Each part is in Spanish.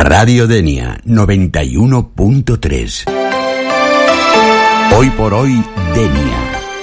Radio Denia 91.3. Hoy por hoy, Denia.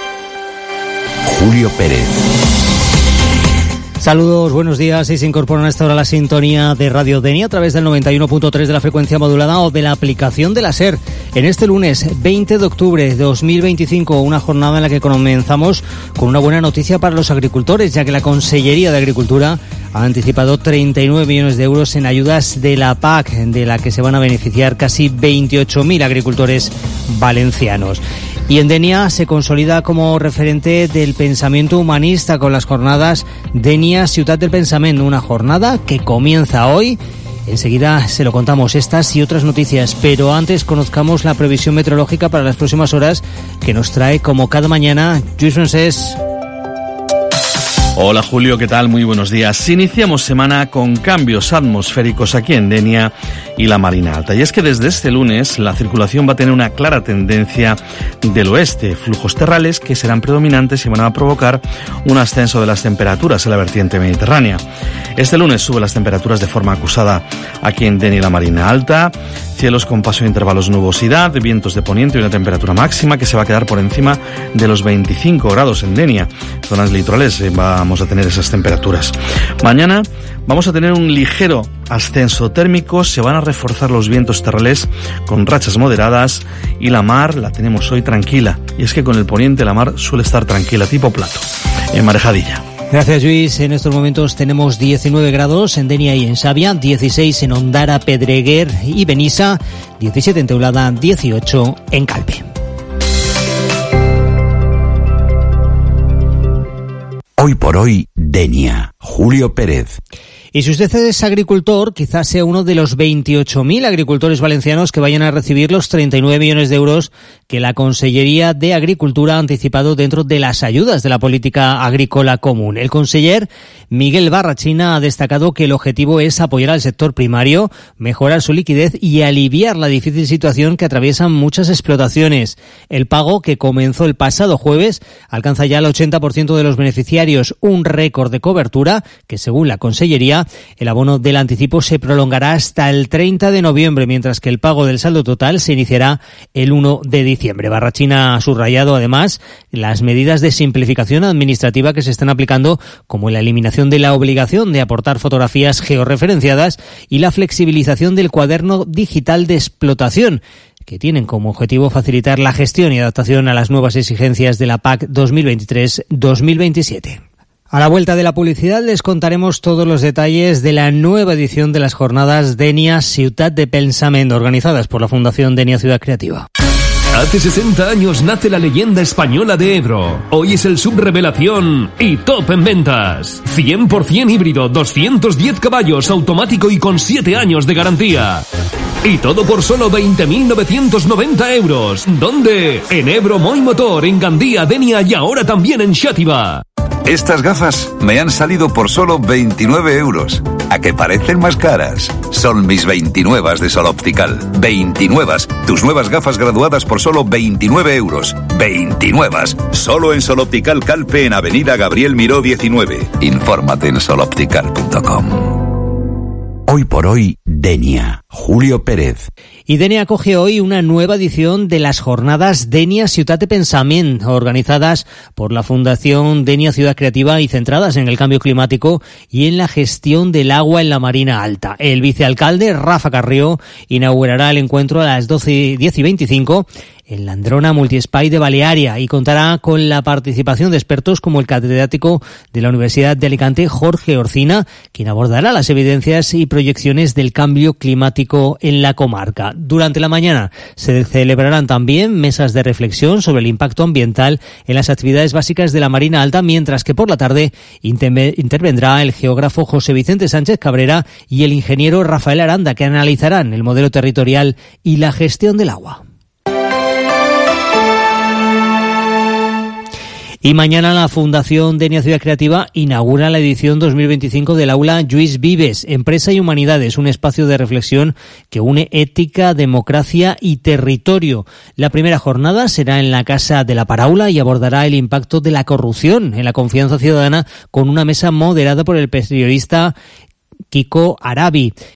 Julio Pérez. Saludos, buenos días. Y se incorporan a esta hora la sintonía de Radio Denia a través del 91.3 de la frecuencia modulada o de la aplicación de la SER. En este lunes 20 de octubre de 2025, una jornada en la que comenzamos con una buena noticia para los agricultores, ya que la Consellería de Agricultura ha anticipado 39 millones de euros en ayudas de la PAC, de la que se van a beneficiar casi 28.000 agricultores valencianos. Y en Denia se consolida como referente del pensamiento humanista con las jornadas Denia Ciutat del Pensament, una jornada que comienza hoy. Enseguida se lo contamos, estas y otras noticias, pero antes conozcamos la previsión meteorológica para las próximas horas que nos trae, como cada mañana, Lluís Francés. Hola Julio, ¿qué tal? Muy buenos días. Iniciamos semana con cambios atmosféricos aquí en Denia y la Marina Alta. Y es que desde este lunes la circulación va a tener una clara tendencia del oeste. Flujos terrales que serán predominantes y van a provocar un ascenso de las temperaturas en la vertiente mediterránea. Este lunes suben las temperaturas de forma acusada aquí en Denia y la Marina Alta. Cielos con paso de intervalos de nubosidad, vientos de poniente y una temperatura máxima que se va a quedar por encima de los 25 grados en Denia. Zonas litorales vamos a tener esas temperaturas. Mañana vamos a tener un ligero ascenso térmico, se van a reforzar los vientos terrales con rachas moderadas y la mar la tenemos hoy tranquila. Y es que con el poniente la mar suele estar tranquila, tipo plato, en marejadilla. Gracias, Luis. En estos momentos tenemos 19 grados en Denia y en Xàbia, 16 en Ondara, Pedreguer y Benissa, 17 en Teulada, 18 en Calpe. Hoy por hoy, Denia. Julio Pérez. Y si usted es agricultor, quizás sea uno de los 28.000 agricultores valencianos que vayan a recibir los 39 millones de euros que la Consellería de Agricultura ha anticipado dentro de las ayudas de la política agrícola común. El conseller Miguel Barrachina ha destacado que el objetivo es apoyar al sector primario, mejorar su liquidez y aliviar la difícil situación que atraviesan muchas explotaciones. El pago, que comenzó el pasado jueves, alcanza ya el 80% de los beneficiarios, un récord de cobertura que, según la Consellería, el abono del anticipo se prolongará hasta el 30 de noviembre, mientras que el pago del saldo total se iniciará el 1 de diciembre. Barrachina ha subrayado además las medidas de simplificación administrativa que se están aplicando, como la eliminación de la obligación de aportar fotografías georreferenciadas y la flexibilización del cuaderno digital de explotación, que tienen como objetivo facilitar la gestión y adaptación a las nuevas exigencias de la PAC 2023-2027. A la vuelta de la publicidad les contaremos todos los detalles de la nueva edición de las jornadas Denia Ciutat del Pensament, organizadas por la Fundación Denia Ciudad Creativa. Hace 60 años nace la leyenda española de Ebro. Hoy es el subrevelación y top en ventas. 100% híbrido, 210 caballos, automático y con 7 años de garantía. Y todo por solo 20.990 euros. ¿Dónde? En Ebro Moy Motor, en Gandía, Denia y ahora también en Xàtiva. Estas gafas me han salido por solo 29 euros. ¿A que parecen más caras? Son mis 29 de Sol Optical. 29. Tus nuevas gafas graduadas por solo 29 euros. 29. Solo en Sol Optical Calpe, en Avenida Gabriel Miró 19. Infórmate en soloptical.com. Hoy por hoy, Denia. Julio Pérez. Y Denia acoge hoy una nueva edición de las jornadas Denia Ciutat del Pensament, organizadas por la Fundación Denia Ciudad Creativa y centradas en el cambio climático y en la gestión del agua en la Marina Alta. El vicealcalde Rafa Carrió inaugurará el encuentro a las 10:25 en la Androna Multiespai de Balearia y contará con la participación de expertos como el catedrático de la Universidad de Alicante, Jorge Orcina, quien abordará las evidencias y proyecciones del cambio climático en la comarca. Durante la mañana se celebrarán también mesas de reflexión sobre el impacto ambiental en las actividades básicas de la Marina Alta, mientras que por la tarde intervendrá el geógrafo José Vicente Sánchez Cabrera y el ingeniero Rafael Aranda, que analizarán el modelo territorial y la gestión del agua. Y mañana la Fundación Denia Ciudad Creativa inaugura la edición 2025 del aula Lluís Vives, Empresa y Humanidades, un espacio de reflexión que une ética, democracia y territorio. La primera jornada será en la Casa de la Paraula y abordará el impacto de la corrupción en la confianza ciudadana con una mesa moderada por el periodista Kiko Arabi.